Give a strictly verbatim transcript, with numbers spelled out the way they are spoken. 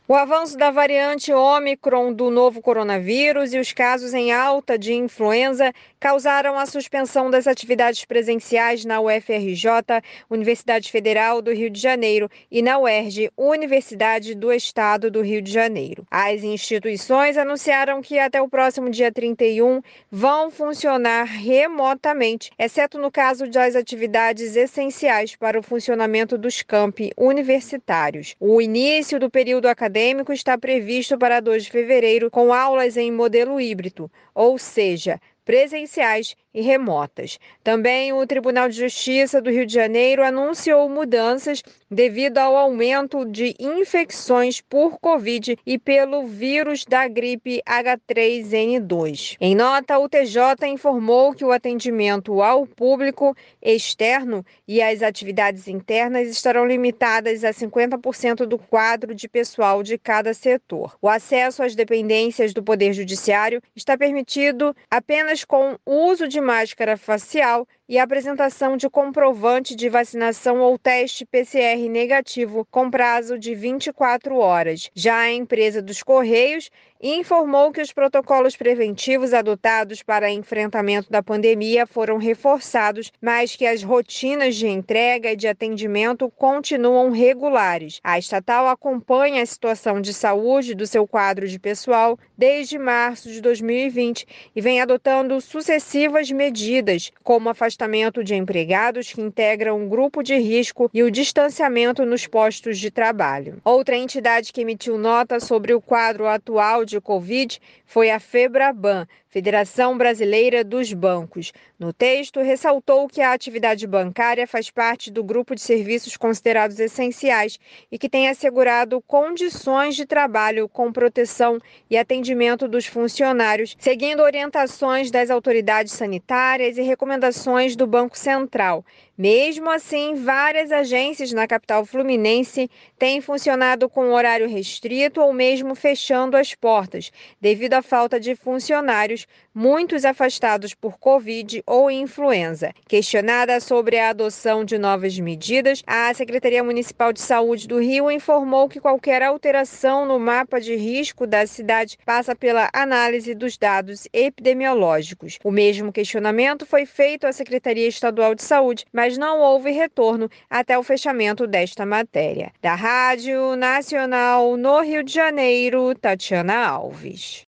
O avanço da variante Ômicron do novo coronavírus e os casos em alta de influenza causaram a suspensão das atividades presenciais na U F R J, Universidade Federal do Rio de Janeiro, e na U E R J, Universidade do Estado do Rio de Janeiro. As instituições anunciaram que até o próximo dia trinta e um vão funcionar remotamente, exceto no caso das atividades essenciais para o funcionamento dos campi universitários. O início do período acadêmico está previsto para dois de fevereiro, com aulas em modelo híbrido, ou seja, presenciais e remotas. Também o Tribunal de Justiça do Rio de Janeiro anunciou mudanças devido ao aumento de infecções por Covid e pelo vírus da gripe H três N dois. Em nota, o T J informou que o atendimento ao público externo e as atividades internas estarão limitadas a cinquenta por cento do quadro de pessoal de cada setor. O acesso às dependências do Poder Judiciário está permitido apenas com o uso de máscara facial e a apresentação de comprovante de vacinação ou teste P C R negativo com prazo de vinte e quatro horas. Já a empresa dos Correios informou que os protocolos preventivos adotados para enfrentamento da pandemia foram reforçados, mas que as rotinas de entrega e de atendimento continuam regulares. A estatal acompanha a situação de saúde do seu quadro de pessoal desde março de dois mil e vinte e vem adotando sucessivas medidas, como afastamento de empregados que integram um grupo de risco e o distanciamento nos postos de trabalho. Outra entidade que emitiu nota sobre o quadro atual de Covid foi a FEBRABAN, Federação Brasileira dos Bancos. No texto, ressaltou que a atividade bancária faz parte do grupo de serviços considerados essenciais e que tem assegurado condições de trabalho com proteção e atendimento dos funcionários, seguindo orientações das autoridades sanitárias e recomendações do Banco Central. Mesmo assim, várias agências na capital fluminense têm funcionado com horário restrito ou mesmo fechando as portas, devido à falta de funcionários, muitos afastados por Covid ou influenza. Questionada sobre a adoção de novas medidas, a Secretaria Municipal de Saúde do Rio informou que qualquer alteração no mapa de risco da cidade passa pela análise dos dados epidemiológicos. O mesmo questionamento foi feito à Secretaria Estadual de Saúde, mas não houve retorno até o fechamento desta matéria. Da Rádio Nacional no Rio de Janeiro, Tatiana Alves.